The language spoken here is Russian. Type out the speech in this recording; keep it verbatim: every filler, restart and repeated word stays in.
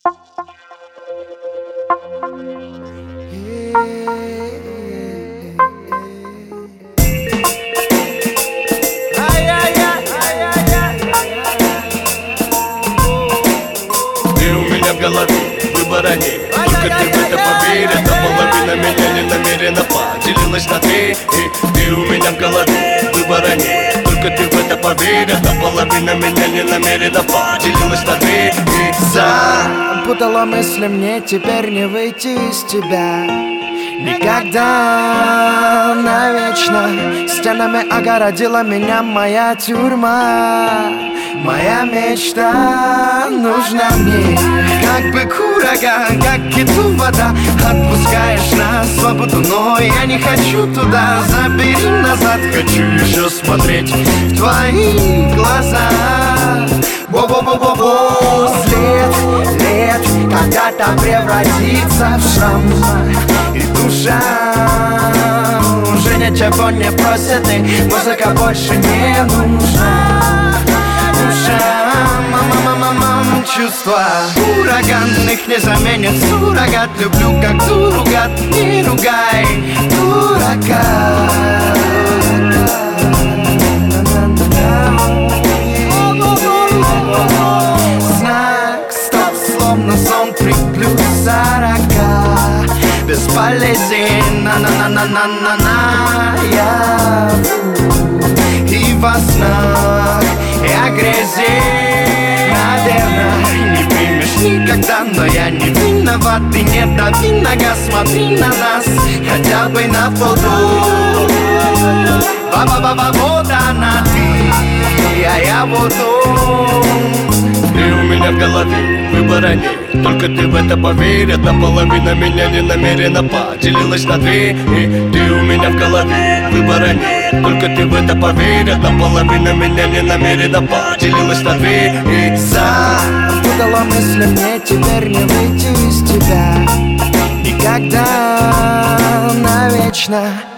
Ты у меня в голове, выбора нет. Только ты в это поверь, эта половина меня не намеренно поделилась на две. Ты у меня в голове, выбора нет. Только ты в это поверь, эта половина меня не намеренно поделилась на две. Запутала мысли, мне теперь не выйти из тебя никогда, навечно. Стенами огородила меня моя тюрьма. Моя мечта нужна мне, как бы ураган, как киту вода. Отпускаешь на свободу, но я не хочу туда. Забери назад, хочу еще смотреть в твои глаза. Бо-бо-бо-бо-бо. След лет когда-то превратится в шрам, и душа уже ничего не просит, и музыка больше не нужна. Мама-мама-мама, чувства ураганных не заменит суррогат. Люблю как дуру, гад, не ругай дурака. Знак стоп, словно сон при плюс сорока. Бесполезен, на-на-на-на-на-на-на. Я и во снах я грязи, наверное, не примешь никогда. Но я не виноват, и не дави на газ. Смотри на нас хотя бы на фото. Ба-ба-ба-ба, вот она ты, а я вот он. Ты у меня в голове, выбора нет. Только ты в это поверь, одна половина меня не намеренно поделилась на две. Ты у меня в голове, выбора нет. Только ты в это поверь, одна половина меня не намеренно поделилась на две. Запутала мысли, мне теперь не выйти из тебя никогда, навечно.